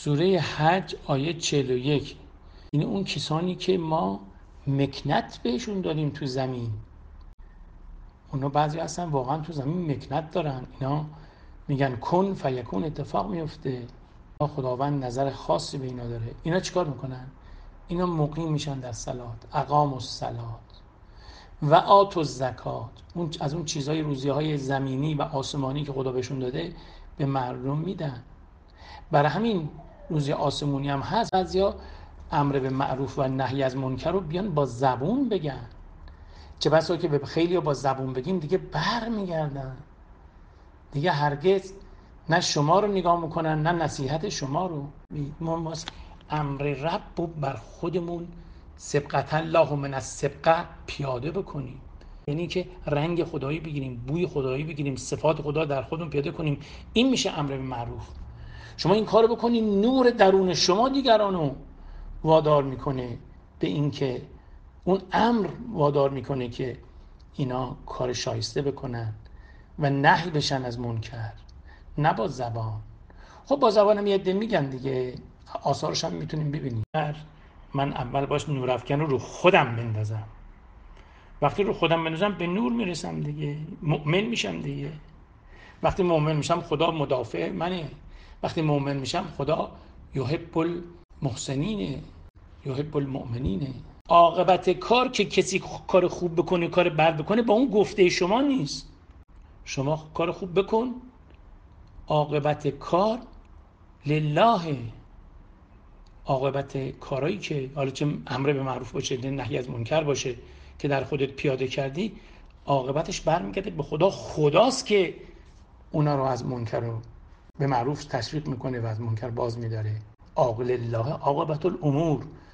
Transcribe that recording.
سوره حج آیه 41. این اون کسانی که ما مکنت بهشون دادیم تو زمین. اونا بعضی هستن واقعا تو زمین مکنت دارن، اینا میگن کن فیکون، اتفاق میفته. خداوند نظر خاصی به اینا داره. اینا چیکار میکنن؟ اینا مقیم میشن در صلات، اقاموا الصلات و آتوا الزکات. اون از اون چیزهای روزیهای زمینی و آسمانی که خدا بهشون داده به مردم میدن. برای همین روزی آسمونی هم هست. بعضیا امر به معروف و نهی از منکر رو بیان با زبون بگن، چه بسا که به خیلی با زبون بگیم دیگه بر میگردن، دیگه هرگز نه شما رو نگاه میکنن نه نصیحت شما رو. ما امر رب رو بر خودمون سبقت الله من السبقه پیاده بکنیم، یعنی که رنگ خدایی بگیریم، بوی خدایی بگیریم، صفات خدا در خودمون پیاده کنیم. این میشه امر به معروف. شما این کارو بکنید، نور درون شما دیگرانو وادار میکنه به این که اون امر وادار میکنه که اینا کار شایسته بکنن و نهی بشن از منکر، نه با زبان. خب با زبان هم یه عده میگن دیگه، آثارش هم میتونیم ببینیم. من اول باش نورافکن رو خودم بندازم، وقتی رو خودم بندازم به نور میرسم دیگه، مؤمن میشم دیگه. وقتی مؤمن میشم خدا مدافع منه. وقتی مؤمن میشم خدا یحب المحسنینه، یحب المؤمنینه. عاقبت کار که کسی کار خوب بکنه کار بد بکنه با اون گفته شما نیست. شما کار خوب بکن، عاقبت کار لله. عاقبت کارایی که حالا چه امر به معروف باشه نهی از منکر باشه که در خودت پیاده کردی، عاقبتش برمیگرده به خدا. خداست که اونا رو از منکر رو به معروف تشویق میکنه و از منکر باز میداره. عاقل الله عاقبت الامور.